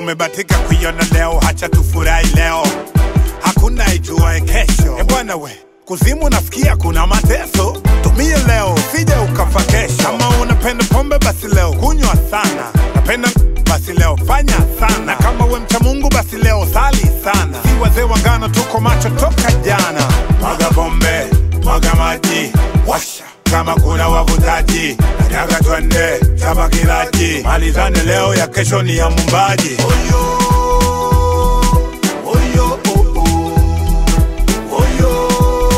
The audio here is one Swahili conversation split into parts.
umebatika kuiona leo, hacha tufurahi leo. Hakuna ijuae kesho. Bwana we, kuzimu nafikia kuna mateso. Tumie leo, sije ukafa kesho. Kama unapenda pombe basi leo kunywa sana. Napenda basi leo fanya sana. Kama we mcha Mungu basi leo sali sana. Si wazee wangana tuko macho toka jana. Mwaga pombe, mwaga maji, washa kama kuna wavutaji. Nataka twende chapa kilaji. Malizane leo, ya kesho ni ya mumbaji. Oyo, oyo, oh, oh. Oyo,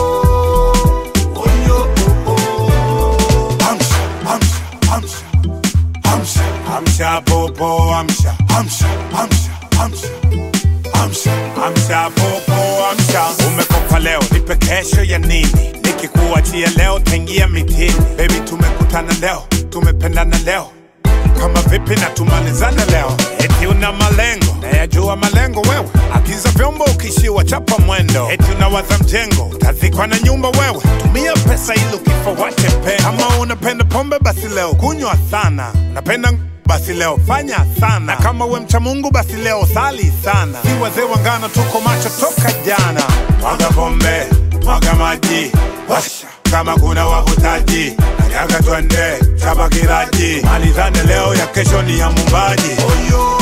oyo, oh, oh. Amsha, amsha, amsha, amsha, amsha popo, amsha, amsha, amsha, amsha, amsha, amsha popo, amsha. Umekopa leo, nipe kesho ya nini? Nikikuachia leo, tengia mitini. Baby tumekutana leo, tumependana leo. Kama vipi na tumalizane leo. Eti una malengo, nayajua malengo wewe. Agiza vyombo ukishiwa chapa mwendo. Eti unawaza mjengo, utazikwa na nyumba wewe. Tumia pesa ili ukifa wache pendo. Kama unapenda pombe basi leo kunywa sana. Unapenda basi leo fanya sana. Kama we mcha Mungu basi leo sali sana. Si wazee wangana tuko macho toka jana. Mwaga pombe, mwaga maji, washa kama kuna wavutaji. Nataka twende chapa kilaji. Malizane leo, ya kesho ni ya mumbaji. Oyo,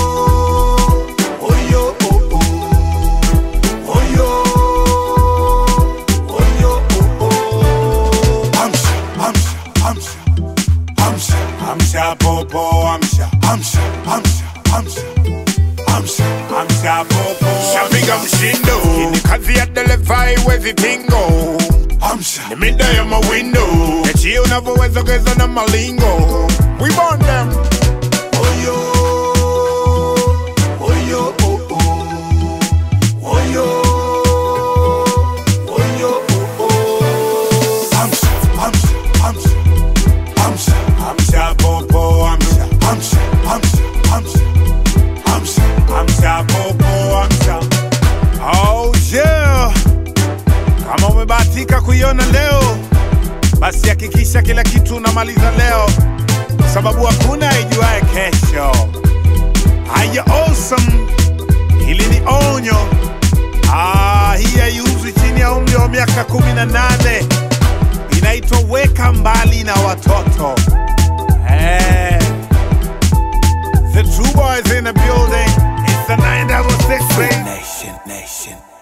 oyo, oh, oh. Oyo, oyo, oh, oh. Amsha, amsha, amsha, amsha, amsha popo, amsha, amsha, amsha, amsha, amsha, amsha popo. Shapiga mshindo, ni kazi ya dereva haiwezi tingo. Amsha, ni mida ya mawindo. Echi unavyoweza geza na malingo. We burn them. Oyo, oyo, oh, oh. Oyo, oyo, oh, oh. Amsha, amsha, amsha, amsha, amsha popo, amsha, amsha, amsha, amsha, amsha, amsha popo, amsha. Oh yeah. Kama umebahatika kuiona leo, basi hakikisha kila kitu unamaliza leo, sababu hakuna ijuae kesho. Haya awesome, hili ni onyo. Hii haiuzwi chini ya umri wa miaka 18. Inaitwa weka mbali na watoto. The True Boys in the building. It's the 966 Nation, nation.